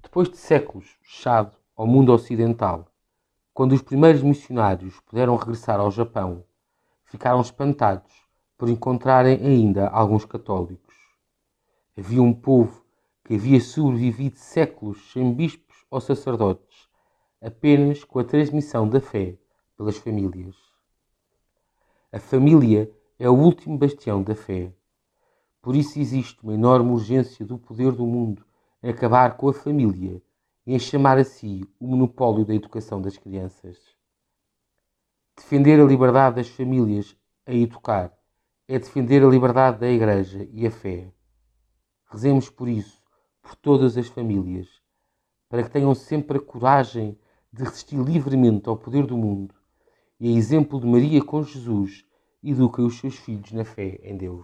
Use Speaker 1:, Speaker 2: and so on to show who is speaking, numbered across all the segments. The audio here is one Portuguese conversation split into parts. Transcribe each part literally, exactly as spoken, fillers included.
Speaker 1: Depois de séculos fechado ao mundo ocidental, quando os primeiros missionários puderam regressar ao Japão, ficaram espantados por encontrarem ainda alguns católicos. Havia um povo que havia sobrevivido séculos sem bispos ou sacerdotes, apenas com a transmissão da fé pelas famílias. A família é o último bastião da fé. Por isso existe uma enorme urgência do poder do mundo em acabar com a família e em chamar a si o monopólio da educação das crianças. Defender a liberdade das famílias a educar é defender a liberdade da Igreja e a fé. Rezemos por isso, por todas as famílias, para que tenham sempre a coragem de resistir livremente ao poder do mundo e, a exemplo de Maria com Jesus, eduquem os seus filhos na fé em Deus.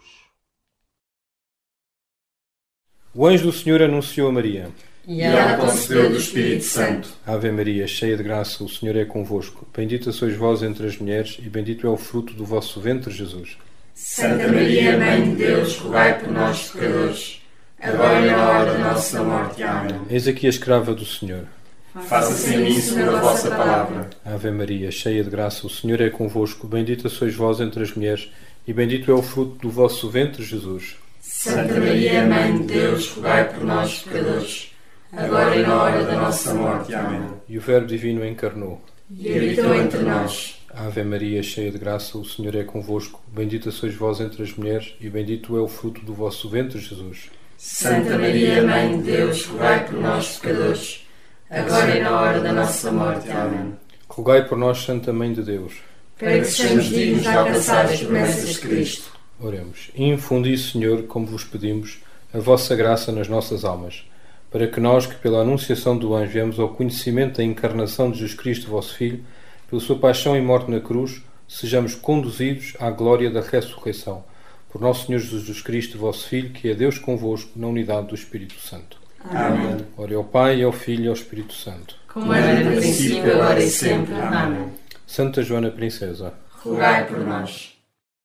Speaker 2: O anjo do Senhor anunciou a Maria.
Speaker 3: E ela concebeu do Espírito Santo.
Speaker 2: Ave Maria, cheia de graça, o Senhor é convosco. Bendita sois vós entre as mulheres, e bendito é o fruto do vosso ventre, Jesus.
Speaker 3: Santa Maria, Mãe de Deus, rogai por nós, pecadores, agora e na hora da nossa morte. Amém.
Speaker 2: Eis aqui a escrava do Senhor.
Speaker 3: Faça-se em mim segundo a vossa palavra.
Speaker 2: Ave Maria, cheia de graça, o Senhor é convosco. Bendita sois vós entre as mulheres, e bendito é o fruto do vosso ventre, Jesus.
Speaker 3: Santa Maria, Mãe de Deus, rogai por nós, pecadores, agora e na hora da nossa morte. Amém.
Speaker 2: E o Verbo Divino encarnou
Speaker 3: E habitou entre nós.
Speaker 2: Ave Maria, cheia de graça, o Senhor é convosco. Bendita sois vós entre as mulheres, e bendito é o fruto do vosso ventre, Jesus.
Speaker 3: Santa Maria, Mãe de Deus, rogai por nós, pecadores, agora e na hora da nossa morte. Amém.
Speaker 2: Rogai por nós, Santa Mãe de Deus,
Speaker 3: para que sejamos dignos de alcançar as promessas de Cristo.
Speaker 2: Oremos. Infundi, Senhor, como vos pedimos, a vossa graça nas nossas almas, para que nós, que pela anunciação do anjo viemos ao conhecimento da encarnação de Jesus Cristo, vosso Filho, pela sua paixão e morte na cruz, sejamos conduzidos à glória da ressurreição. Por nosso Senhor Jesus Cristo, vosso Filho, que é Deus convosco, na unidade do Espírito Santo.
Speaker 3: Amém.
Speaker 2: Ore ao Pai, ao Filho e ao Espírito Santo.
Speaker 3: Como era no princípio, agora e sempre. Amém.
Speaker 2: Santa Joana Princesa,
Speaker 3: rogai por nós.